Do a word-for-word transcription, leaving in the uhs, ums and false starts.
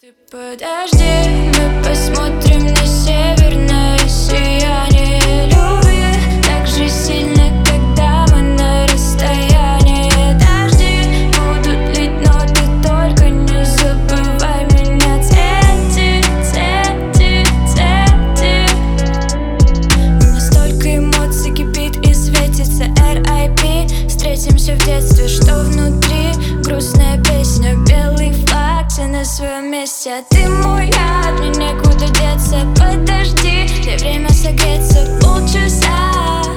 Ты подожди, мы посмотрим на северное сияние любви, так же сильно, когда мы на расстоянии. Дожди будут лить, но ты только не забывай меня. Цвети, цвети, цвети. У нас столько эмоций кипит и светится эр ай пи. Встретимся в детстве, что внутри грустная песня, белый флаг, все на своем месте. А ты мой яд, мне некуда деться. Подожди, дай время согреться полчаса.